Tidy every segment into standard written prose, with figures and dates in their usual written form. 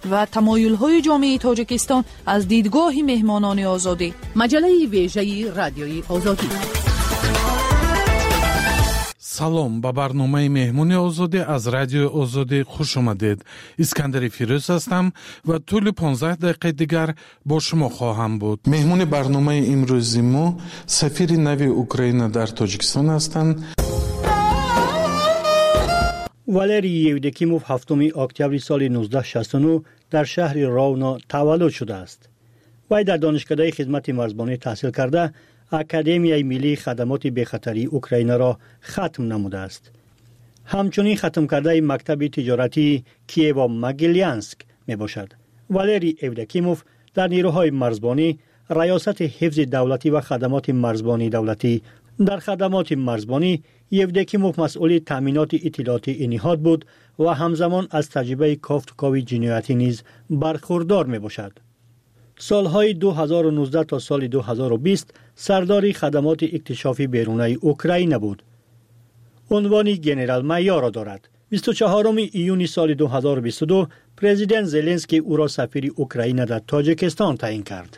و تمایل‌های جامعه تاجیکستان از دیدگاه مهمانان آزادی. مجله ویژه رادیوی آزادی. салом ба барномаи меҳмони озодӣ аз радиои озодӣ хуш омадед. искандари фирӯз ҳастам ва тӯли 15 дақиқаи дигар бо шумо хоҳам буд. меҳмони барномаи имрӯзи мо сафири нави Украина дар Тоҷикистон ҳастанд. Валерий Евдокимов 7 октябри соли 1969 дар шаҳри Ровно таваллуд шудааст. вай дар донишгоҳи хизмати марзбонӣ таҳсил карда академияи миллии хадамоти бехатарии Украинаро хатм намудааст. ҳамчунин хатм кардаи мактаби тиҷоратии Киево-Могилянск мебошад. Валерий Евдокимов дар нирӯҳои марзбонӣ раёсати ҳифзи давлатӣ ва хадамоти марзбонии давлатӣ. дар хадамоти марзбонӣ Евдокимов масъули таъминоти иттилоотии ниҳод буд ва ҳамзамон аз таҷрибаи кофтукови ҷиноятӣ низ бархурдор мебошад. солҳои 2019 то соли 2020 сардори хадамоти иктишофи берунаи Украина буд. унвони генерал-майёрро дорад. 24 июни соли 2022 президент Зеленский ӯро сафири Украина дар Тоҷикистон таъин кард.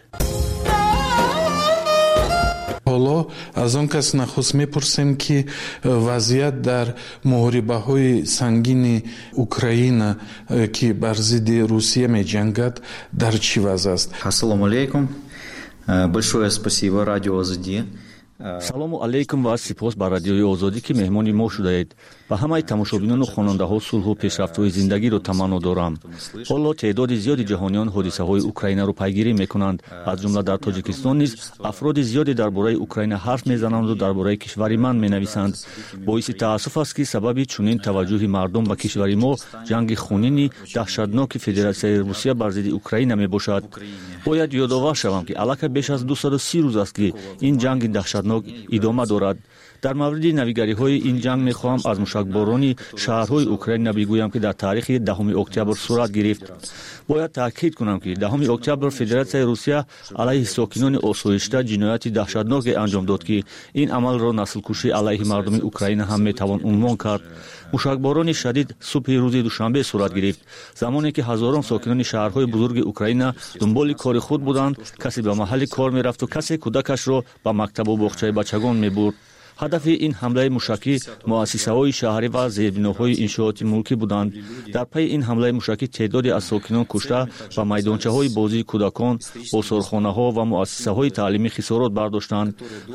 ҳоло аз он кас нахуст мепурсем ки вазъият дар муҳорибаҳои сангини Украина ки бар зидди Русия меҷангад дар чӣ вазъ аст? Ассалому алейкум. Большое спасибо радио Азади. салому алейкум ва сипос ба радиои озодӣ ки меҳмони мо шудаед. ба ҳамаи тамошобинону хонандаҳо сулҳу пешрафтҳои зиндагиро таманно дорам. ҳоло теъдоди зиёди ҷаҳониён ҳодисаҳои Украинаро пайгирӣ мекунанд. аз ҷумла дар Тоҷикистон низ афроди зиёде дар бораи Украина ҳарф мезананду дар бораи кишвари ман менависанд. боиси таассуф аст ки сабаби чунин таваҷҷӯҳи мардум ба кишвари мо ҷанги хунини даҳшатноки Федератсияи Русия бар зидди Украина мебошад. бояд ёдовар шавам ки аллакай беш аз 230 рӯз аст ки ин ҷанги даҳшатнок идома дорад. дар мавриди навигариҳои ин ҷанг мехоҳам аз мушакборони шаҳрҳои Украина бигӯям ки дар таърихи 10 октябр сурат гирифт. бояд таъкид кунам ки 10 октябр Федератсияи Русия алайҳи сокинони осоишта ҷинояти даҳшатноке анҷом дод ки ин амалро наслкушӣ алайҳи мардуми Украина ҳам метавон унвон кард. мушакборони шадид субҳи рӯзи душанбе сурат гирифт, замоне ки ҳазорон сокинони шаҳрҳои бузурги Украина дунболи кори худ буданд. касе ба маҳалли кор мерафту касе кӯдакашро ба мактабу боғчаи бачагон мебурд. ҳадафи ин ҳамлаи мушакӣ муассисаҳои шаҳрӣ ва зербиноҳои иншооти мулкӣ буданд. дар пайи ин ҳамлаи мушакӣ теъдоде аз сокинон кушта ба майдончаҳои бозии кӯдакон, осорхонаҳо ва муассисаҳои таълимӣ хисорот бардоштанд.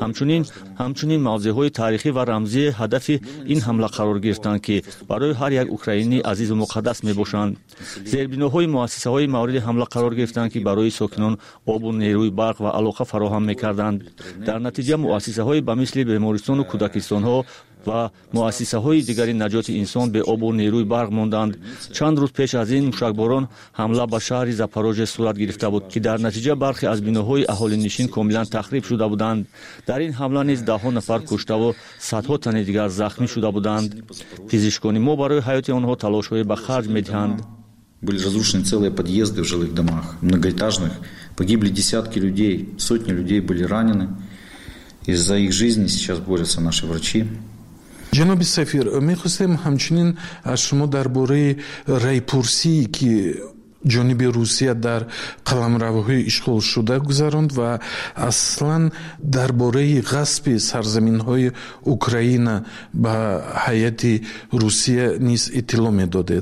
ҳамчунин мавзеъҳои таърихӣ ва рамзии ҳадафи ин ҳамла қарор гирифтанд ки барои ҳар як украинӣ азизу муқаддас мебошанд. зербиноҳои муассисаҳои мавриди ҳамла қарор гирифтанд ки барои сокинон обу нерӯи барқ ва алоқа фароҳам мекарданд. дар натиҷа муассисаҳои ба мисли бемористону кӯдакистонҳо ва муассисаҳои дигари наҷоти инсон бе обу нерӯи барқ монданд. чанд рӯз пеш аз ин мушакборон ҳамла ба шаҳри Запорожье сурат гирифта буд ки дар натиҷа бархе аз биноҳои аҳолинишин комилан тахриб шуда буданд. дар ин ҳамла низ даҳҳо нафар куштаву садҳо тани дигар захмӣ шуда буданд. физишкони мо барои ҳаёти онҳо талошҳое ба харҷ медиҳанд. Были разрушены целые подъезды в жилых домах, многоэтажных. Погибли десятки людей, сотни людей были ранены. И за их жизни сейчас борются наши врачи. ҷаноби сафир, мехостем ҳамчунин аз шумо дар бораи райпурсии ки ҷониби Русия дар қаламравҳои ишғол шуда гузаронд ва аслан дар бораи ғасби сарзаминҳои Украина ба ҳайати Русия низ иттилоъ медодед.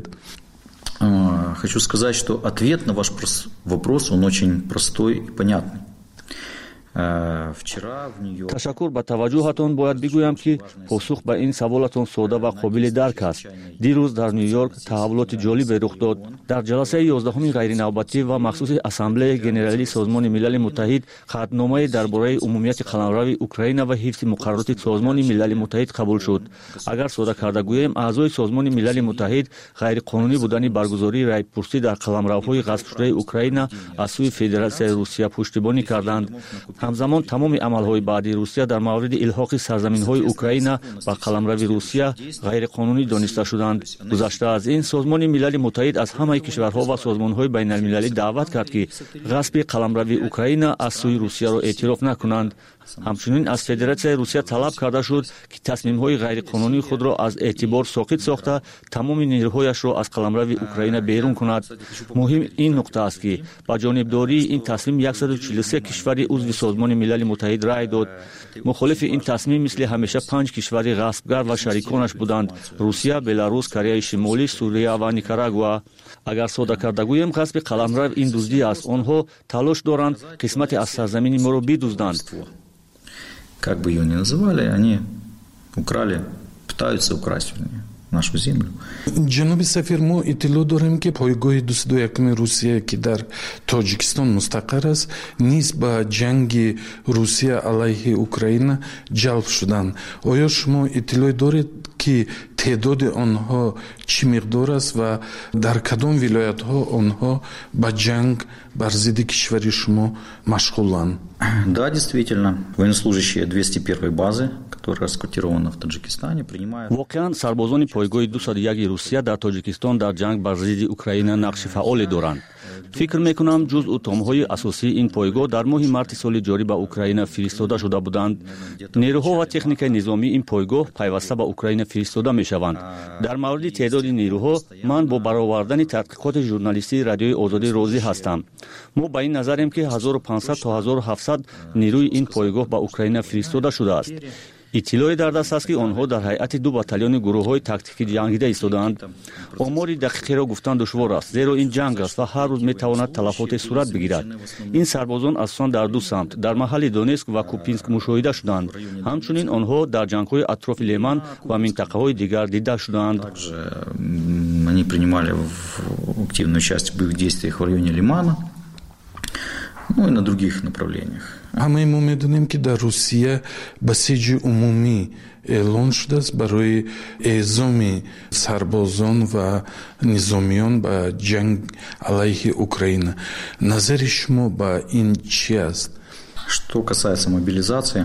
Хочу сказать, что ответ на ваш вопрос, он очень простой и понятный. ташаккур ба таваҷҷӯҳатон. бояд бигӯям ки посух ба ин саволатон сода ва қобили дарк аст. дирӯз дар Нью-Йорк таҳаввулоти ҷолибе рух дод. дар ҷаласаи 11 ғайринавбатӣ ва махсуси ассамблеяи генералии Созмони Милали Муттаҳид қатъномае дар бораи умумияти қаламрави Украина ва ҳифзи муқаррароти Созмони Милали Муттаҳид қабул шуд. агар сода карда гӯем, аъзои Созмони Милали Муттаҳид ғайриқонунӣ будани баргузории райпурсӣ дар қаламравҳои ғасбшудаи Украина аз сӯи Федератсияи Русия пуштибонӣ карданд. ҳамзамон тамоми амалҳои баъди Русия дар мавриди илҳоқи сарзаминҳои Украина ба қаламрави Русия ғайриқонунӣ дониста шуданд. гузашта аз ин, Созмони Милали Муттаҳид аз ҳамаи кишварҳо ва созмонҳои байналмилалӣ даъват кард ки ғасби қаламрави Украина аз сӯи Русияро эътироф накунанд. ҳамчунин аз Федератсияи Русия талаб карда шуд ки тасмимҳои ғайриқонунии худро аз эътибор соқит сохта тамоми нерӯҳояшро аз қаламрави Украина берун кунад. муҳим ин нуқта аст ки ба ҷонибдории ин тасмим 143 кишвари узви Созмони Милали Муттаҳид рай дод. мухолифи ин тасмим мисли ҳамеша 5 кишвари ғасбгар ва шариконаш буданд: Русия, Беларус, Кореяи Шимолӣ, Сурия ва Никарагуа. агар сода карда гӯем ғасби қаламрав ин дуздӣ аст. онҳо талош доранд қисмате аз сарзамини моро бидузданд. Как бы ее ни называли, они украли, пытаются украсть нашу землю. ҷаноби сафир, мо иттилоъ дорем ки пойгоҳи 21 Русия ки дар Тоҷикистон мустақар аст низ ба ҷанги Русия алайҳи Украина ҷалб шуданд. оё шумо иттилоъ доред ки теъдоди онҳо чӣ миқдор аст ва дар кадом вилоятҳо онҳо ба ҷанг бар зидди кишвари шумо машғуланд? Да, действительно, военнослужащие 201-й базы, которая расквартирована в Таджикистане, принимают... воқеан сарбозони пойгоҳи 201 Русия дар Тоҷикистон дар ҷанг бар зидди Украина нақши фаъоле доранд. фикр мекунам ҷузъу томҳои асосии ин пойгоҳ дар моҳи марти соли ҷорӣ ба Украина фиристода шуда буданд. нерӯҳо ва техникаи низомии ин пойгоҳ пайваста ба Украина фиристода мешаванд. дар мавриди теъдоди нерӯҳо ман бо баровардани тадқиқоти журналистии Радиои Озодӣ розӣ ҳастам. мо ба ин назарем ки 1500 то 1700 нерӯи ин пойгоҳ ба Украина фиристода шудааст. иттилои дар даст аст ки онҳо дар ҳайати 2 батальони гурӯҳҳои тактикӣ ҷангида истодаанд. омори дақиқеро гуфтан душвор аст, зеро ин ҷанг аст ва ҳар рӯз метавонад талафоте сурат бигирад. ин сарбозон асосан дар ду самт дар маҳалли Донецк ва Купинск мушоҳида шуданд. ҳамчунин онҳо дар ҷангҳои атрофи Леман ва минтақаҳои дигар дида шуданд. Они принимали активное участие в боевых действиях в районе Лимана, ну и на других направлениях. ҳамаи мо медонем ки дар Русия басиҷи умумӣ эълон шудааст барои эъзоми сарбозон ва низомиён ба ҷанг алайҳи Украина. назари шумо ба ин чӣ аст? Что касается мобилизации,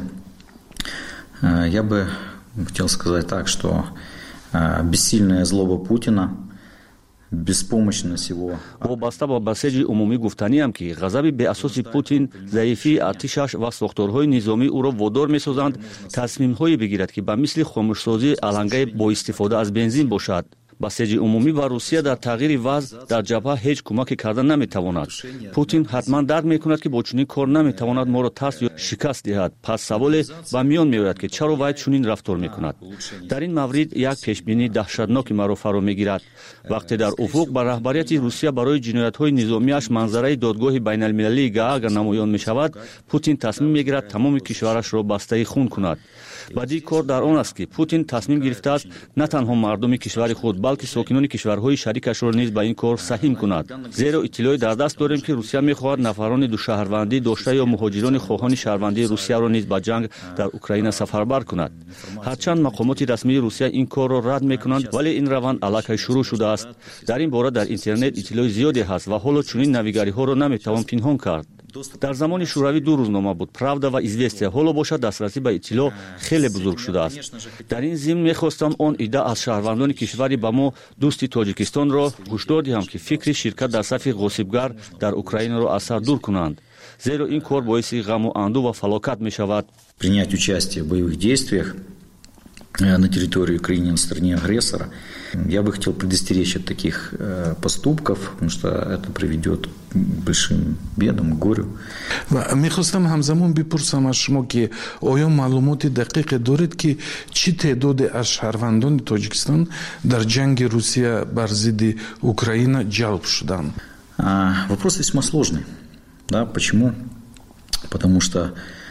я бы хотел сказать так, что бессильная злоба Путина, беспомощность его... вобаста ба басеҷи умумӣ гуфтаниам ки ғазаби беасоси Путин, заифии артишаш ва сохторҳои низомӣ ӯро водор месозанд тасмимҳое бигирад ки ба мисли хомӯшсозии алангаи бо истифода аз бензин бошад. басеҷи умумӣ ба Русия дар тағйири вазъ дар ҷабҳа ҳеҷ кӯмаке карда наметавонад. Путин ҳатман дарк мекунад ки бо чунин кор наметавонад моро тарс ё шикаст диҳад. пас саволе ба миён меояд ки чаро вай чунин рафтор мекунад. дар ин маврид як пешбинии даҳшатноки маро фаро мегирад. вақте дар уфуқ ба раҳбарияти Русия барои ҷиноятҳои низомиаш манзараи додгоҳи байналмилалии Гаага намоён мешавад, Путин тасмим мегирад тамоми кишварашро бастаи хун кунад. бадии кор дар он аст ки Путин тасмим гирифтааст на танҳо мардуми кишвари худ, балки сокинони кишварҳои шарикашро низ ба ин кор саҳим кунад. зеро иттилои дар даст дорем ки Русия мехоҳад нафарони душаҳрвандӣ дошта ё муҳоҷирони хоҳони шаҳрвандии Русияро низ ба ҷанг дар Украина сафарбар кунад. ҳарчанд мақомоти расмии Русия ин корро рад мекунанд, вале ин раванд аллакай шурӯъ шудааст. дар ин бора дар интернет иттилои зиёде ҳаст ва ҳоло чунин навигариҳоро наметавон пинҳон кард. дар замони шӯравӣ ду рӯзнома буд: «Правда» ва «Известия». ҳоло бошад дастрасӣ ба иттилоъ хеле бузург шудааст. дар ин зимн мехостам он ида аз шаҳрвандони кишвари ба мо дӯсти Тоҷикистонро ҳушдор диҳам ки фикри ширкат дар сафи ғосибгар дар Украинаро аз сар дур кунанд, зеро ин кор боиси ғаму анду ва фалокат мешавад. Принять участие в боевых действиях на территории Украины, на стороне агрессора, я бы хотел предостеречь от таких поступков, потому что это приведет к большим бедам, к горю. мехостам ҳамзамон бипурсам аз шумо ки оё маълумоти дақиқе доред ки чӣ теъдоде аз шаҳрвандони Тоҷикистон дар ҷанги Русия бар зидди Украина ҷалб шуданд? Вопрос весьма сложный. Да, почему? Потому что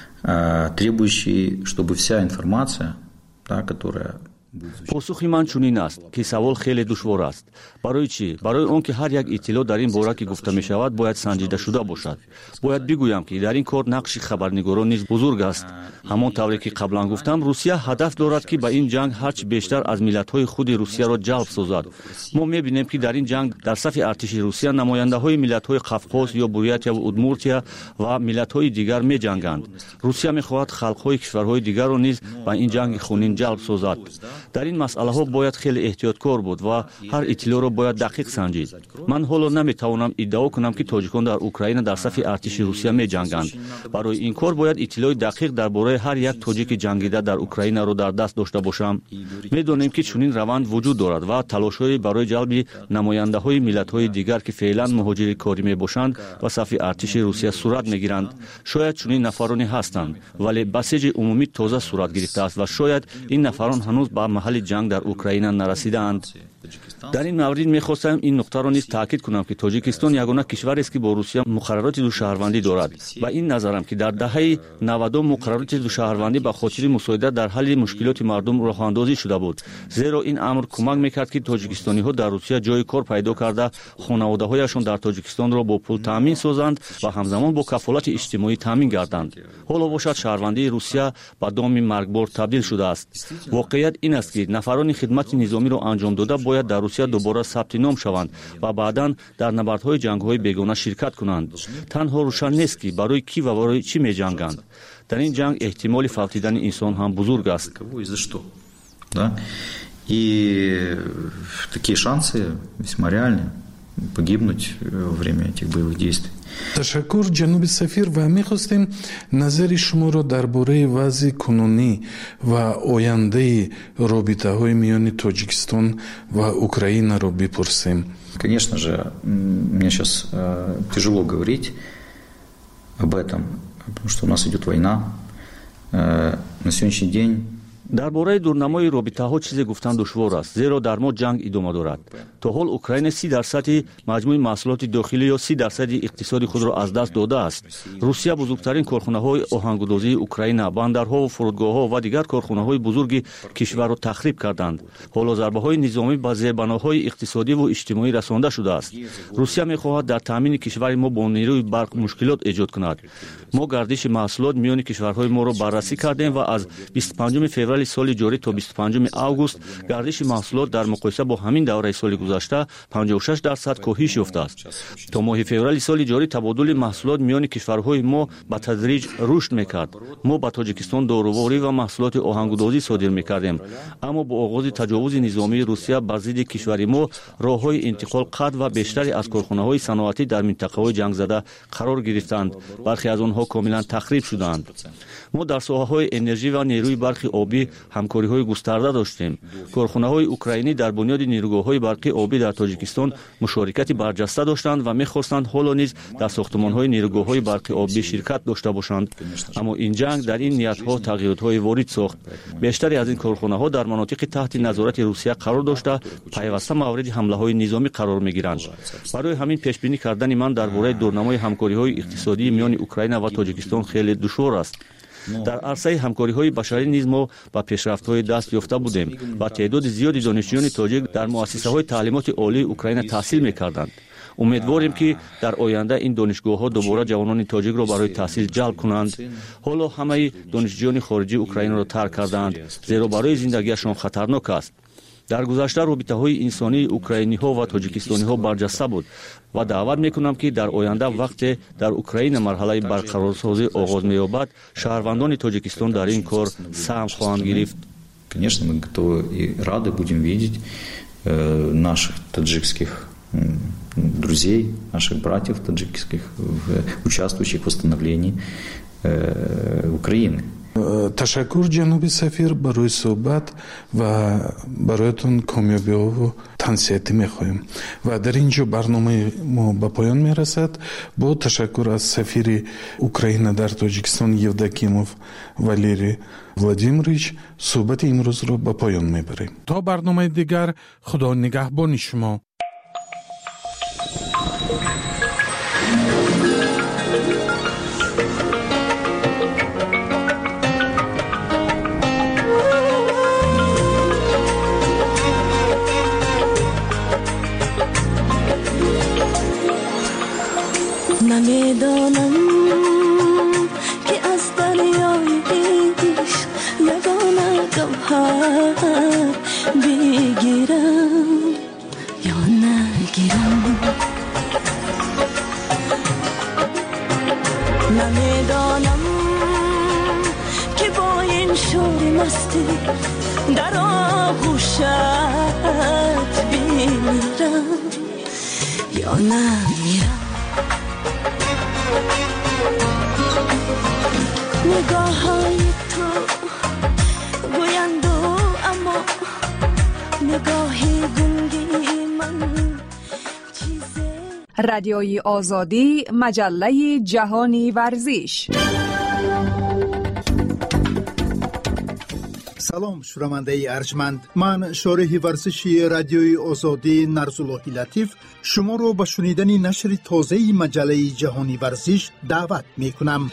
требующий, чтобы вся информация, которая... посухи ман чунин аст ки савол хеле душвор аст. барои чӣ? барои он ки ҳар як иттилоъ дар ин бора ки гуфта мешавад бояд санҷидашуда бошад. бояд бигӯям ки дар ин кор нақши хабарнигорон низ бузург аст. ҳамон тавре ки қаблан гуфтам, Русия ҳадаф дорад ки ба ин ҷанг ҳарчи бештар аз миллатҳои худи Русияро ҷалб созад. мо мебинем ки дар ин ҷанг дар сафи артиши Русия намояндаҳои миллатҳои Қавқоз ё Бурятия ва Удмуртия ва миллатҳои дигар меҷанганд. Русия мехоҳад халқҳои кишварҳои дигарро низ ба ин ҷанги хунин ҷалб созад. дар ин масъалаҳо бояд хеле эҳтиёткор буд ва ҳар иттилоъро бояд дақиқ санҷид. ман ҳоло наметавонам иддао кунам ки тоҷикон дар Украина дар сафи артиши Русия меҷанганд. барои ин кор бояд иттилои дақиқ дар бораи ҳар як тоҷики ҷангида дар Украинаро дар даст дошта бошам. медонем ки чунин раванд вуҷуд дорад ва талошҳои барои ҷалби намояндаҳои миллатҳои дигар ки феълан муҳоҷири корӣ мебошанд ва сафи артиши Русия сурат мегиранд. шояд чунин нафароне ҳастанд, вале басеҷи умумӣ тоза сурат гирифтааст ва шояд ин нафарон ҳанӯз ба маҳалли ҷанг дар Украина нарасидаанд. дар ин маврид мехостам ин нуқтаро низ таъкид кунам ки Тоҷикистон ягона кишварест ки бо Русия муқаррароти душаҳрвандӣ дорад. ба ин назарам ки дар даҳаи 90 муқаррароти душаҳрвандӣ ба хотири мусоидат дар ҳалли мушкилоти мардум роҳандозӣ шуда буд. зеро ин амр кӯмак мекард ки тоҷикистониҳо дар Русия ҷои кор пайдо карда хонаводаҳояшон дар Тоҷикистонро бо пул таъмин созанд ва ҳамзамон бо кафолати иҷтимоӣ таъмин гарданд. ҳоло бошад шаҳрвандии Русия ба доми маргбор табдил шудааст. воқеият ин аст ки нафарони хидмати низомиро анҷом дода бояд дар Русия дубора сабти ном шаванд ва баъдан дар набардҳои ҷангҳои бегона ширкат кунанд. танҳо рӯшан нест ки барои кӣ ва барои чӣ меҷанганд. дар ин ҷанг эҳтимоли фавтидани инсон ҳам бузург аст. И такие шансы весьма реальны погибнуть во время этих боевых действий. ташаккур ҷаноби сафир ва мехостем назари шуморо дар бораи вазъи кунунӣ ва ояндаи робитаҳои миёни Тоҷикистон ва Украинаро бипурсем. Конечно же, мне сейчас тяжело говорить об этом, потому что у нас идет война. На сегодняшний день дар бораи дурнамои робитаҳо чизе гуфтан душвор аст, зеро дар мо ҷанг идома дорад. то ҳол Украина 30% маҷмӯи маҳсулоти дохилӣ ё 30% иқтисоди худро аз даст додааст. Русия бузургтарин корхонаҳои оҳангудозии Украина, бандарҳо, фурудгоҳҳо ва дигар корхонаҳои бузурги кишварро тахриб карданд. ҳоло зарбаҳои низомӣ ба зербаноҳои иқтисодӣ ва иҷтимоӣ расонда шудааст. Русия мехоҳад дар таъмини кишвари мо бо нерӯи барқ мушкилот эҷод кунад. мо гардиши маҳсулот миёни кишварҳои моро баррасӣ кардем ва аз 25 феврали соли ҷорӣ то 25 август гардиши маҳсулот дар муқоиса бо ҳамин давраи соли гузашта 56% коҳиш ёфтааст. то моҳи феврали соли ҷорӣ табодули маҳсулот миёни кишварҳои мо ба тадриҷ рушд мекард. мо ба Тоҷикистон доруворӣ ва маҳсулоти оҳангудозӣ содир мекардем, аммо бо оғози таҷовузи низомии Русия ба зидди кишвари мо роҳҳои интиқол қатъ ва бештаре аз корхонаҳои саноатӣ дар минтақаҳои ҷангзада қарор гирифтанд. бархе аз онҳо комилан тахриб шуданд. мо дар соҳаҳои энержӣ ва нерӯи барқи обӣ ҳамкориҳои густарда доштем. корхонаҳои украинӣ дар бунёди нерӯгоҳҳои барқи обӣ дар Тоҷикистон мушорикати барҷаста доштанд ва мехостанд ҳоло низ дар сохтмонҳои нерӯгоҳҳои барқи обӣ ширкат дошта бошанд. аммо ин ҷанг дар ин ниятҳо тағйиротҳои ворид сохт. бештаре аз ин корхонаҳо дар манотиқи таҳти назорати Русия қарор дошта пайваста мавриди ҳамлаҳои низомӣ қарор мегиранд. барои ҳамин пешбинӣ кардани ман дар бораи дурнамои ҳамкориҳои иқтисодии миёни Украина ва Тоҷикистон хеле душвор аст. дар арсаи ҳамкориҳои башарӣ низ мо ба пешрафтҳои даст ёфта будем ва теъдоди зиёди донишҷӯёни тоҷик дар муассисаҳои таълимоти олии Украина таҳсил мекарданд. умедворем ки дар оянда ин донишгоҳҳо дубора ҷавонони тоҷикро барои таҳсил ҷалб кунанд. ҳоло ҳамаи донишҷӯёни хориҷии Украинаро тарк карданд, зеро барои зиндагиашон хатарнок аст. дар гузашта робитаҳои инсонии украиниҳо ва тоҷикистониҳо барҷаста буд ва даъват мекунам ки дар оянда вақте дар Украина марҳалаи барқарорсозӣ оғоз меёбад, шаҳрвандони Тоҷикистон дар ин кор саҳм хоҳанд гирифт. Конечно, мы готовы и рады будем видеть наших таджикских друзей, наших братьев таджикских, участвующих в восстановлении Украины. ташаккур ҷаноби сафир барои суҳбат ва бароятон комёбиҳову тансиҳатӣ мехоҳем ва дар ин ҷо барномаи мо ба поён мерасад. бо ташаккур аз сафири Украина дар Тоҷикистон Евдокимов Валерий Владимирович суҳбати имрӯзро ба поён мебарем. то барномаи дигар, худо нигаҳбони шумо. نمیدانم که از دریای عشق یگانه گوهر بگیرم یا نگیرم. نمیدانم که با این شور مستی در آغوشت بمیرم یا نمیرم. نگاه های تو گویند اما نگاه گنگی من چیزه. رادیوی آزادی، مجله جهانی ورزش. سلام شنونده ارجمند، من شارح ورزشی رادیوی آزادی نرزاللهی لطیف شما رو به شنیدن نشر تازه مجله جهانی ورزش دعوت می کنم.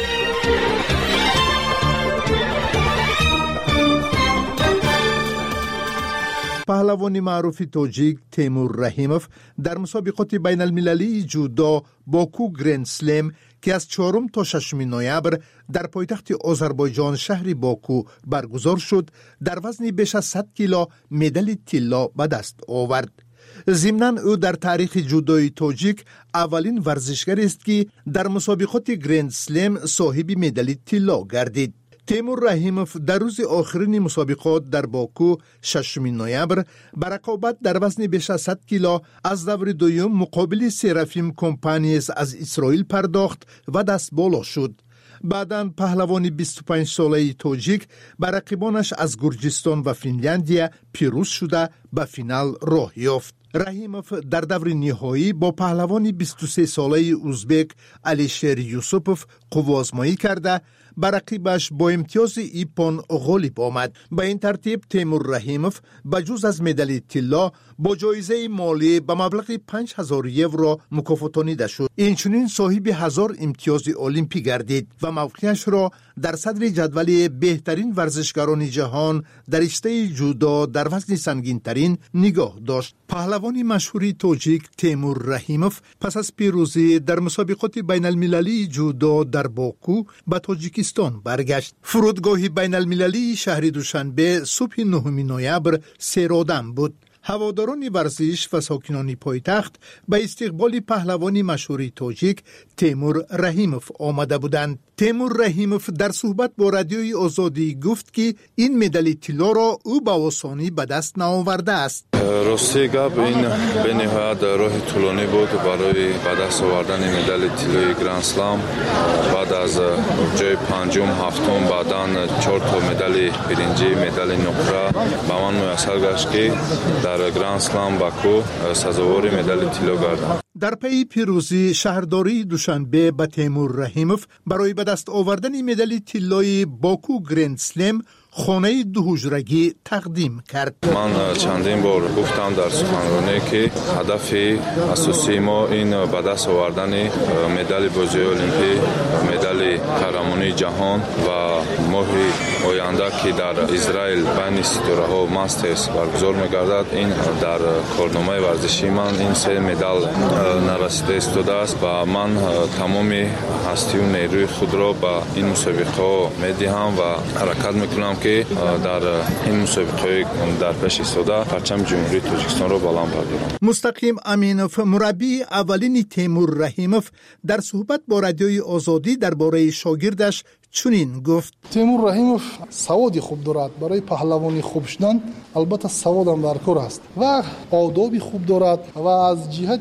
پهلوان معروف تاجیک تیمور رحیموف در مسابقات بین المللی جودو باکو گرند سلم که از 4 تا 6 نوامبر در پایتخت آذربایجان شهر باکو برگزار شد، در وزن بیش از 100 کیلو مدال طلا به دست آورد. ضمناً او در تاریخ جودوی تاجیک اولین ورزشکار است که در مسابقات گرند سلم صاحب مدال طلا گردید. تیمور رحیموف در روز آخرین مسابقات در باکو 6 نوامبر به رقابت در وزن بیش از 100 کیلو از دور دوم مقابل سرافیم کمپانیز از اسرائیل پرداخت و دست بالا شد. بعداً پهلوان 25 ساله تاجیک با رقیبانش از گرجستان و فنلاندیا پیروز شده به فینال راه یافت. رحیموف در دور نهایی با پهلوان 23 ساله ازبک علیشیر یوسپوف قوازمایی کرده با رقیبش با امتیاز ایپان غالب آمد. به این ترتیب تیمور رحیموف بجز از مدال طلا با جایزه مالی به مبلغ 5000 یورو مکافاتانیده شد. اینچنین صاحب 1000 امتیاز المپی گردید و موقعش را در صدر جدول بهترین ورزشکاران جهان در رشته جودو در وزن سنگین ترین نگاه داشت. پهلوان مشهوری تاجیک تیمور رحیموف پس از پیروزی در مسابقات بین المللی جودو در باکو به تاجیکستان برگشت. فرودگاه بین المللی شهر دوشنبه صبح 9 نوامبر سرآدم بود. هواداران ورزش و ساکنان پایتخت به استقبال پهلوان مشهوری تاجیک تیمور رحیموف آمده بودند. تیمور رحیموف در صحبت با رادیوی آزادی گفت که این مدال طلا را او با آسانی به دست نآورده است. راستی گپ این به نهایت راه طولانی بود برای به دست آوردن مدال طلای گرند اسلام. بعد از جای پنجم، هفتم، بعداً 4 تا مدال برنجی، مدال نقره به من میسر گشت که در گرند اسلام باکو سزاوار مدال طلا گردم. در پی پیروزی شهرداری دوشنبه به تیمور رحیموف برای به دست آوردن مدال طلای باکو گرند سلم خانه 2 حجرگی تقدیم کرد. من چندین بار گفتم در سخنرانی که هدف اساسی ما این به دست آوردن مدال بازی المپی، مدال قهرمانی جهان و ماه آینده که در اسرائیل بین ستاره‌ها ماسترز برگزار می‌گردد، این در کارنامه ورزشی من این 3 مدال نرسیده ایستاده است و من تمام هستی و نیروی خود را به این مسابقه می‌دهم و حرکت می‌کنم که در این مسابقه در پیش ایستاده پرچم جمهوری تاجیکستان را بلند بردارم. مستقیم امینوف مربی اولین تیمور رحیموف در صحبت با رادیوی آزادی درباره شاگردش چنین گفت: تیمور رحیموف سوادی خوب دارد. برای پهلوانی خوب شدن البته سواد هم در کار است و آدابی خوب دارد و از جهت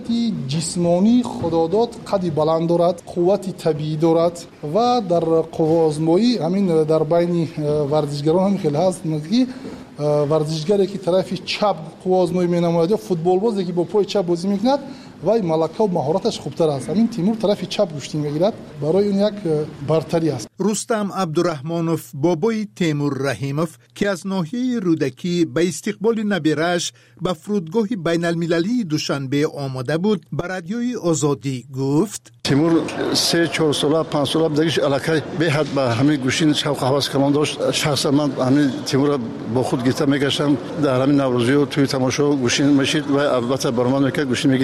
جسمانی خداداد قدی بلند دارد، قوت طبیعی دارد و در قوازمایی همین در بین ورزشگران هم خیلی هست که ورزشگری که طرف چپ قوازمایی می‌نماید، فوتبال بازی که با پای چپ بازی می‌کند و ملکه و مهارتش خوبتر است. همین تیمور طرف چپ گوشتی میگیرد، برای اون یک برتری است. رستم عبدالرحمانوف بابای تیمور رحیموف که از ناحیه رودکی به استقبال نبیرش به فرودگاه بین المللی دوشنبه آمده بود، به رادیوی آزادی گفت: تیمور 3-4 ساله 5 ساله بدگیش علاقه به حد به همین گوشین شوق هواس کمان داشت. شخصا من همین تیمور با خود گیتا میگشتم در همین نوروزی و توی تماشا گوشین میشید و البته برمان میکرد، گوشین میگرفت،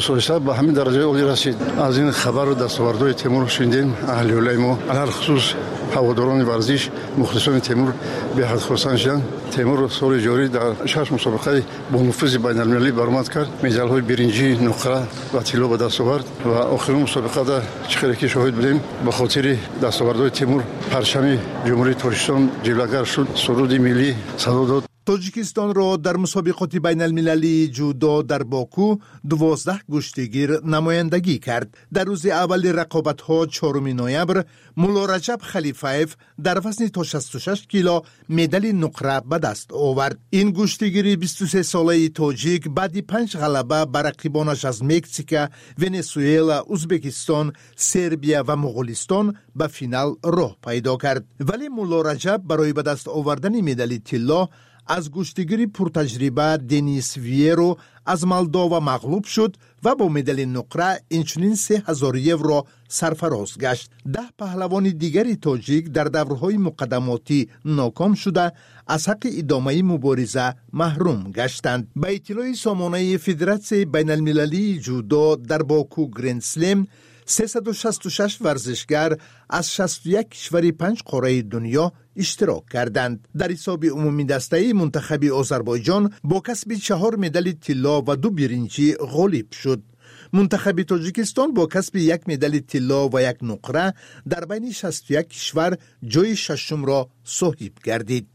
مسابقه به همین درجه عالی رسید. از این خبر و دستاوردهای تیمور شنیدیم. اهل ولای ما علل خصوص هواداران ورزش مخلصان تیمور به حد خرسند شدند. تیمور سال جاری در 6 مسابقه با نفوذ بین المللی برآمد کرد. مدال‌های برنجی، نقره و طلا به دست آورد و آخرین مسابقه در چخرکی شاهد بودیم. به خاطر دستاوردهای تیمور پرچم جمهوری تاجیکستان جلوگر شد. سرود ملی صدا داد. تاجیکستان را در مسابقات بین المللی جودو در باکو 12 کشتیگیر نمایندگی کرد. در روز اول رقابت‌ها 4 نوامبر مولا رجب خلیفایف در وزن تا 66 کیلو مدال نقره به دست آورد. این کشتیگیر 23 ساله تاجیک بعد 5 غلبه بر رقیبانش از مکزیک، ونزوئلا، ازبکستان، سربیا و مغولستان به فینال راه پیدا کرد. ولی مولا رجب برای به دست آوردن مدال طلا از کشتیگیر پرتجربه دنیس ویرو از مالدووا مغلوب شد و با مدال نقره اینچنین 3000 یورو سرفراز گشت. 10 پهلوان دیگری تاجیک در دورهای مقدماتی ناکام شده از حق ادامه مبارزه محروم گشتند. به اطلاع سامانه فدراسیون بین المللی جودو در باکو گرند اسلم 366 ورزشگر از 61 کشور 5 قاره دنیا اشتراک کردند. در حساب عمومی دسته منتخب آذربایجان با کسب 4 مدال طلا و 2 برنجی غالب شد. منتخب تاجیکستان با کسب 1 مدال طلا و 1 نقره در بین 61 کشور جای ششم را صاحب گردید.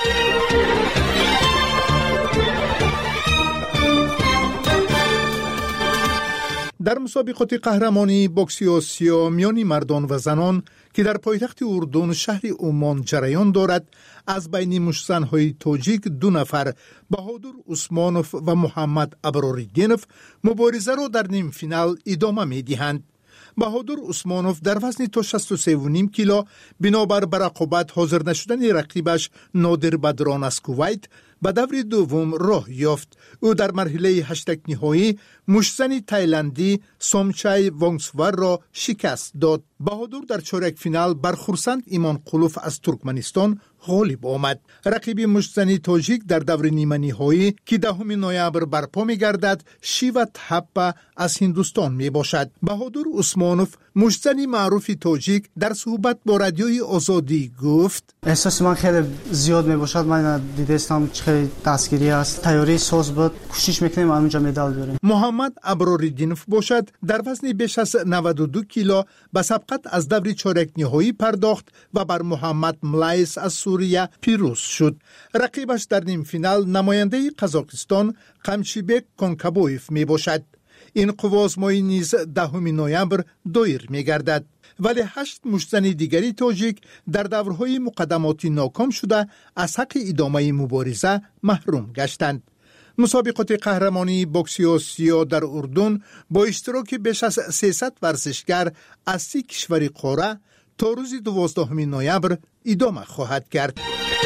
در مسابقات قهرمانی بوکس آسیا میان مردان و زنان که در پایتخت اردن شهر عمان جریان دارد، از بین مشتزن‌های تاجیک 2 نفر بهادر عثمانوف و محمد ابراریدینوف مبارزه را در نیم فینال ادامه می‌دهند. بهادر عثمانوف در وزن تا 63.5 کیلو بنابر به رقابت حاضر نشدن رقیبش نادر بدران از کویت به دور دوم راه یافت. او در مرحله 8 نهایی مشتزن تایلندی سومچای وانگسور را شکست داد. بهادر در چهارک فینال بر خورسند ایمان قلوف از ترکمنستان غالب آمد. رقیب مشتزن تاجیک در دور نیمه نهایی که 10 نوامبر برپا می‌گردد شیوا تحپا از هندوستان میباشد. بهادر عثمانوف مشتزن معروف تاجیک در صحبت با رادیوی آزادی گفت: احساس من خیلی زیاد میباشد. من دیدستم خیلی دستگیری است. تیاری ساز بود. کوشش میکنیم اونجا مدال بیاریم. محمد ابراریدینوف باشد در وزن بیش از 92 کیلو به سبقت از دور چهارک نهایی پرداخت و بر محمد ملایس از سوریه پیروز شد. رقیبش در نیم فینال نماینده قزاقستان قمشیبک کونکابویف می باشد. این قوازمایی نیز 10 نوامبر دایر می گردد. ولی 8 مشتزن دیگری تاجیک در دورهای مقدماتی ناکام شده از حق ادامه مبارزه محروم گشتند. مسابقات قهرمانی بوکس آسیا در اردن با اشتراک بیش از 300 ورزشگر از 30 کشور قاره تا روز 12 نوامبر ادامه خواهد کرد.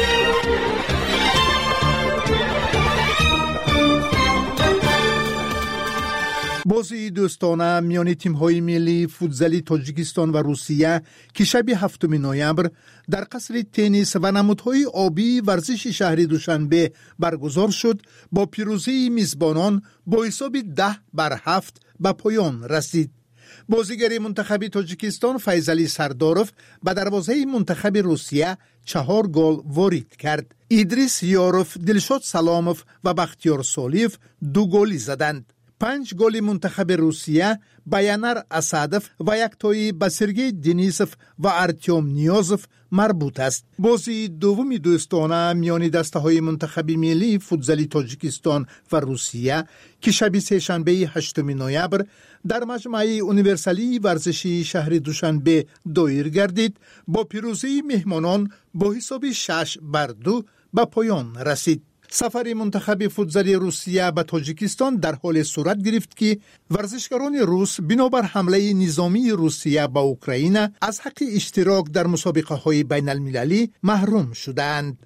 بازی دوستانه میان تیم‌های ملی فوتزالی تاجیکستان و روسیه که شب 7 نوامبر در قصر تنیس و نمودهای آبی ورزش شهر دوشنبه برگزار شد با پیروزی میزبانان با حساب 10-7 به پایان رسید. بازیگر منتخب تاجیکستان فیضعلی سرداروف به دروازه منتخب روسیه 4 گل وارد کرد. ادریس یاروف، دلشاد سلاموف و بختیار سالیف 2 گلی زدند. 5 گل منتخب روسیه بیانر اسادف و 1 تایی به سرگی دنیسوف و ارتیوم نیازوف مربوط است. بازی دومی دوستانه میان دسته‌های منتخب ملی فوتزالی تاجیکستان و روسیه که شب سه‌شنبه 8 نوامبر در مجمع اونیورسالی ورزشی شهر دوشنبه دایر گردید با پیروزی مهمانان با حساب 6-2 به پایان رسید. سفر منتخب فوتزالی روسیه به تاجیکستان در حال صورت گرفت که ورزشکاران روس بنابر حمله نظامی روسیه به اوکراین از حق اشتراک در مسابقه های بین المللی محروم شدند.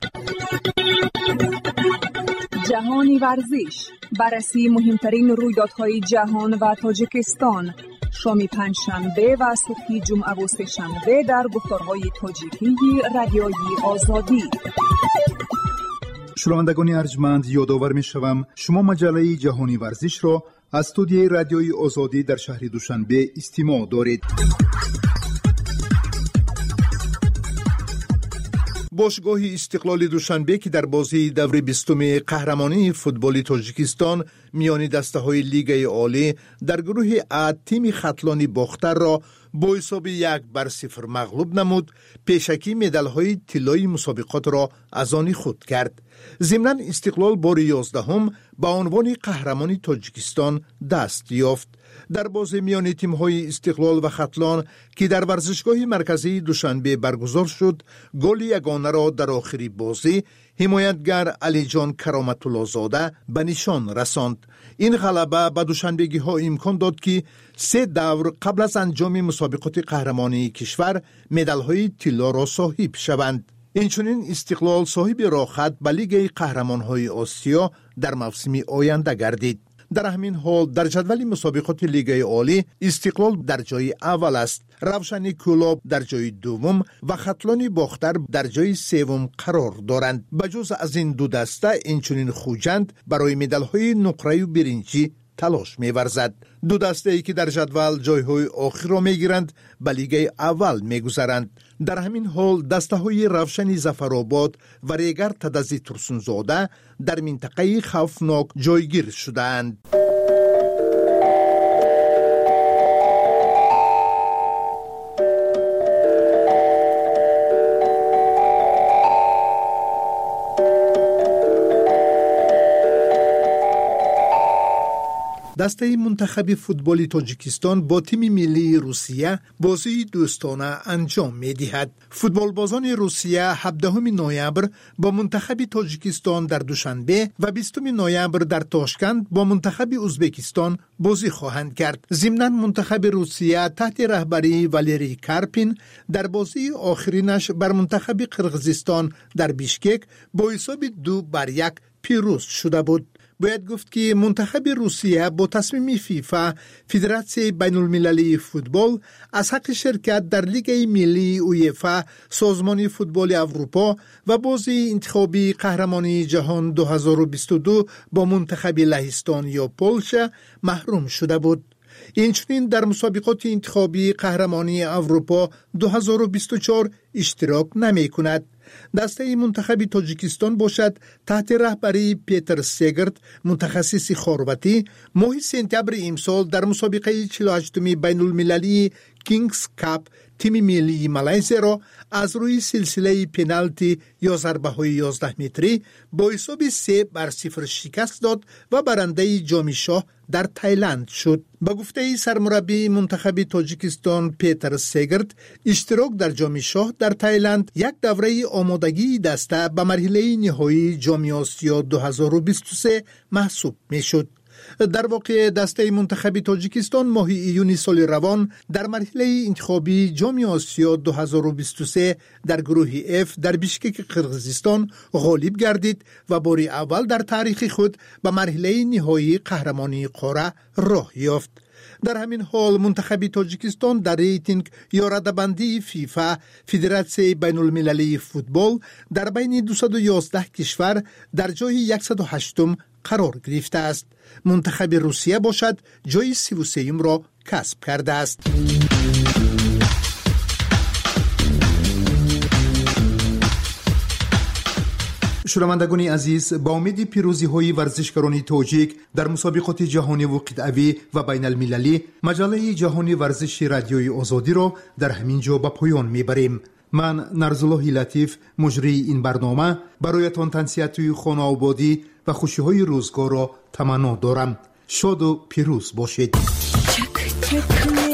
جهانی ورزش، بررسی مهمترین رویدادهای جهان و تاجیکستان، شام پنجشنبه و صبح جمعه و سه‌شنبه در گفتارهای تاجیکی رادیوی آزادی. شنوندگان ارجمند، یادآور می‌شوم شما مجله جهانی ورزش را از استودیوی رادیوی آزادی در شهر دوشنبه استماع دارید. باشگاه استقلال دوشنبه که در بازی دور 20 قهرمانی فوتبال تاجیکستان میان دسته‌های لیگ عالی در گروه ا تیم خطلانی باختر را با حساب 1-0 مغلوب نمود، پیشکی مدال‌های طلایی مسابقات را از آن خود کرد. ضمناً استقلال بار 11 به عنوان قهرمانی تاجیکستان دست یافت. در بازی میان تیم‌های استقلال و خطلان که در ورزشگاه مرکزی دوشنبه برگزار شد، گل یگانه را در آخری بازی حمایتگر علی جان کرامت الله زاده به نشان رساند. این غلبه به دوشنبگی‌ها امکان داد که 3 دور قبل از انجام مسابقات قهرمانی کشور مدال‌های طلا را صاحب شوند. اینچنین استقلال صاحب راحت به لیگ قهرمان‌های آسیا در موسم آینده گردید. در همین حال در جدول مسابقات لیگ عالی استقلال در جای اول است، روشن کلاب در جای دوم و خطلان باختر در جای سوم قرار دارند. بجز از این دو دسته اینچنین خوجند برای مدال‌های نقره برنجی تلاش می‌ورزد. دو دسته‌ای که در جدول جای‌های آخر را می‌گیرند به لیگ اول می‌گذرند. در همین حال دسته‌های روشن ظفرآباد و ریگر تدزی ترسونزاده در منطقه خوفناک جایگیر شدند. دسته منتخب فوتبال تاجیکستان با تیم ملی روسیه بازی دوستانه انجام می‌دهد. فوتبالبازان روسیه 17 نوامبر با منتخب تاجیکستان در دوشنبه و 20 نوامبر در تاشکند با منتخب ازبکستان بازی خواهند کرد. ضمناً منتخب روسیه تحت رهبری والری کارپین در بازی آخرینش بر منتخب قرقیزستان در بیشکک با حساب 2-1 پیروز شده بود. باید گفت که منتخب روسیه با تصمیم فیفا فدراسیون بین المللی فوتبال از حق شرکت در لیگ ملی اویفا سازمان فوتبال اروپا و بازی انتخابی قهرمانی جهان 2022 با منتخب لهستان یا پولشا محروم شده بود. اینچنین در مسابقات انتخابی قهرمانی اروپا 2024 اشتراک نمی کند. دسته منتخب تاجیکستان باشد تحت رهبری پیتر سگرت متخصص خارواتی ماه سپتامبر امسال در مسابقه 48 بین المللی کینگز کاپ تیم ملی مالزی را از روی سلسله پنالتی یا ضربه‌های 11 متری با حساب 3-0 شکست داد و برنده جام شاه در تایلند شد. با گفته سرمربی منتخب تاجیکستان پیتر سگرت، اشتراک در جام شاه در تایلند یک دوره آمادگی دسته به مرحله نهایی جام آسیا 2023 محسوب می شد. در واقع دسته منتخب تاجیکستان ماه ایون سال روان در مرحله انتخابی جام آسیا 2023 در گروه F در بیشکک قرقیزستان غالب گردید و بار اول در تاریخ خود به مرحله نهایی قهرمانی قاره راه یافت. در همین حال منتخب تاجیکستان در ریتینگ یا رده‌بندی فیفا فدراسیون بین المللی فوتبال در بین 211 کشور در جای 108 قرار گرفته است. منتخب روسیه باشد جای 33 را کسب کرده است. شنوندگان عزیز، با امید پیروزی‌های ورزشکاران تاجیک در مسابقات جهانی و قطعی و بین المللی، مجله جهانی ورزش رادیوی آزادی را در همین جا به پایان میبریم. من نرزالله لطیف مجری این برنامه برایتان تنصیحات خانه آبادی و خوشی‌های روزگار را تمنا دارم. شاد و پیروز باشید.